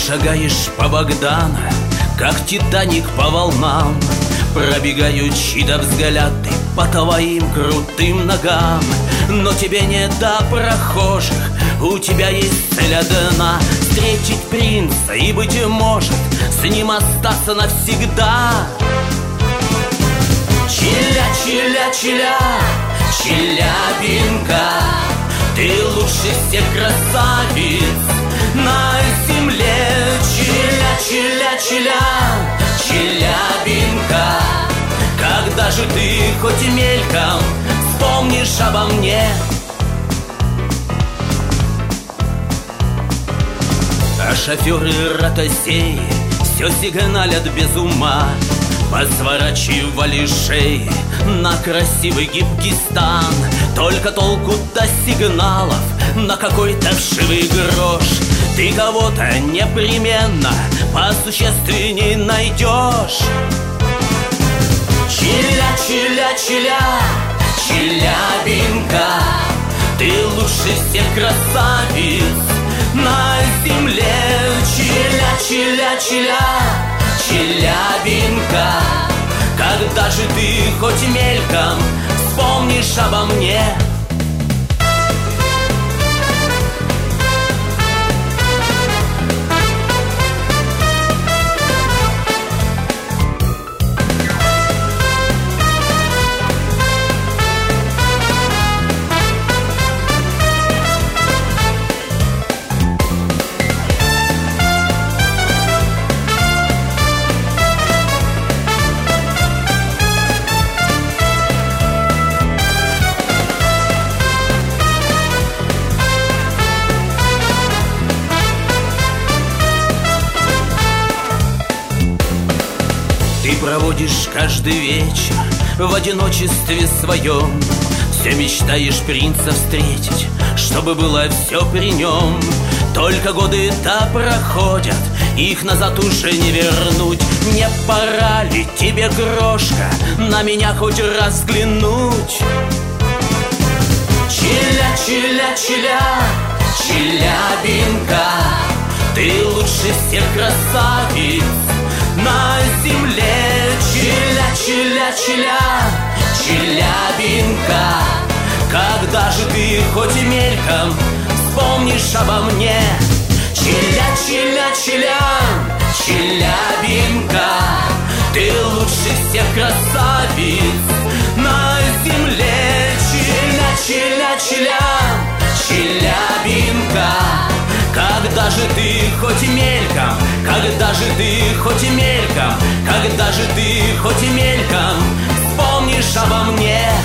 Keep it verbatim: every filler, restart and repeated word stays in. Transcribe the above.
шагаешь по Богдана, как Титаник по волнам. Пробегают чьи-то взгляды по твоим крутым ногам. Но тебе не до прохожих, у тебя есть цель одна: встретить принца и, быть может, с ним остаться навсегда. Челя, челя, челя, Челябинка, ты лучше всех красавиц на земле. Челя, челя, челя, Челябинка, когда же ты хоть и мельком вспомнишь обо мне? А шоферы ротозеи все сигналят без ума, посворачивали шеи на красивый гибкий стан. Только толку до сигналов на какой-то вшивый грош. Ты кого-то непременно посущественней найдешь. Челя, челя, челя, Челябинка, ты лучше всех красавиц на земле. Челя, челя, челя, Челябинка, когда же ты хоть мельком вспомнишь обо мне? Ты проводишь каждый вечер в одиночестве своем, все мечтаешь принца встретить, чтобы было все при нем. Только годы-то проходят, их назад уже не вернуть. Не пора ли тебе, крошка, на меня хоть раз взглянуть? Челя, челя, челя, Челябинка, ты лучше всех красавиц на земле. Челя, челя, челя, Челябинка, когда же ты хоть и мельком вспомнишь обо мне? Челя, челя, челя, Челябинка, ты лучше всех красавиц на земле. Челя, челя, челя, Челябинка, когда же ты хоть и мельком, когда же ты хоть и мельком, когда же ты хоть и мельком вспомнишь обо мне?